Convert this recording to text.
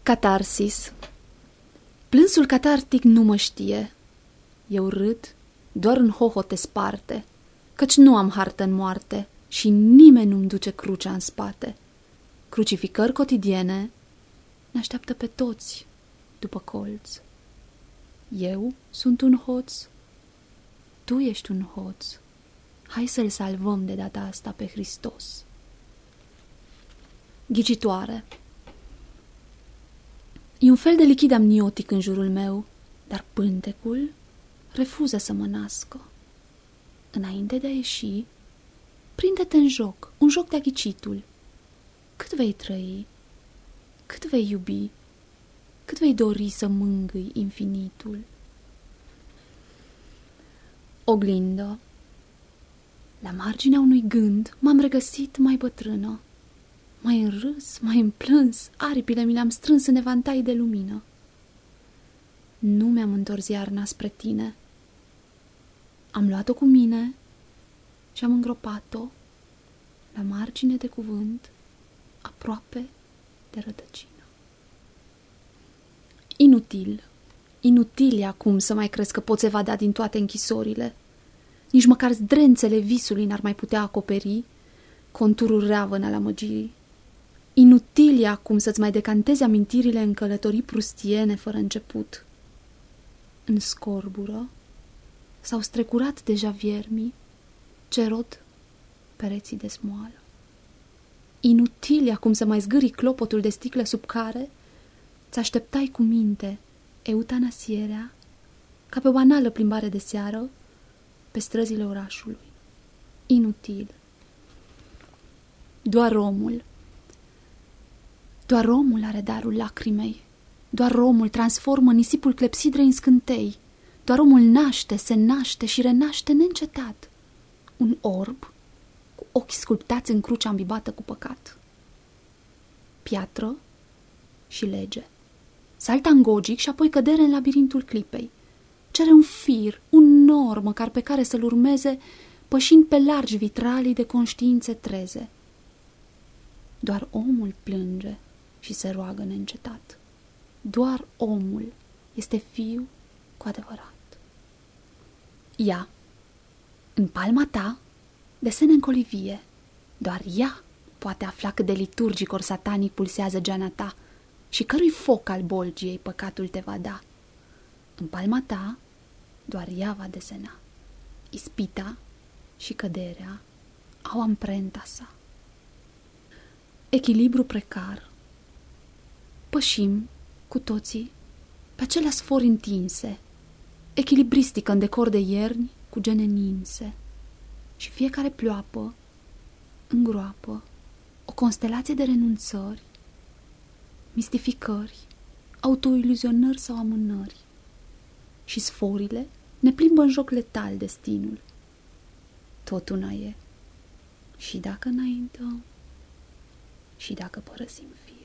Catarsis. Plânsul catartic nu mă știe. Eu râd, doar în hohote sparte, căci nu am hartă în moarte și nimeni nu-mi duce crucea în spate. Crucificări cotidiene ne așteaptă pe toți după colț. Eu sunt un hoț, tu ești un hoț. Hai să-l salvăm de data asta pe Hristos. Ghicitoare. E un fel de lichid amniotic în jurul meu, dar pântecul refuză să mă nască. Înainte de a ieși, prinde-te în joc, un joc de-a ghicitul. Cât vei trăi? Cât vei iubi? Cât vei dori să mângâi infinitul? Oglindă. La marginea unui gând m-am regăsit mai bătrână. Mai în râs, mai în plâns, aripile mi le-am strâns în evantai de lumină. Nu mi-am întors iarna spre tine. Am luat-o cu mine și am îngropat-o la margine de cuvânt, aproape de rădăcină. Inutil. Inutil e acum să mai crezi că poți evada din toate închisorile. Nici măcar zdrențele visului n-ar mai putea acoperi conturul reavăn al amăgirii. Inutil e acum să-ți mai decantezi amintirile în călătorii prustiene fără început. În scorbură s-au strecurat deja viermii ce rod pereții de smoală. Inutil e acum să mai zgârii clopotul de sticlă sub care ți-așteptai cu minte eutanasierea ca pe o banală plimbare de seară pe străzile orașului. Inutil. Doar omul are darul lacrimei. Doar omul transformă nisipul clepsidrei în scântei. Doar omul naște, se naște și renaște neîncetat. Un orb cu ochi sculptați în crucea îmbibată cu păcat. Piatră și lege. Salta în gogic și apoi cădere în labirintul clipei. Cere un fir, un nor măcar pe care să-l urmeze, pășind pe largi vitralii de conștiințe treze. Doar omul plânge și se roagă neîncetat. Doar omul este fiu cu adevărat. Ea, în palma ta, desene în colivie. Doar ea poate afla cât de liturgic ori satanic pulsează geana ta și cărui foc al bolgiei păcatul te va da. În palma ta, doar ea va desena. Ispita și căderea au amprenta sa. Echilibru precar. Pășim cu toții pe acelea sfori întinse, echilibristică în decor de ierni cu gene ninse, și fiecare ploapă îngroapă o constelație de renunțări, mistificări, autoiluzionări sau amânări, și sforile ne plimbă în joc letal destinul. Tot una e, și dacă înaintăm, și dacă părăsim fie.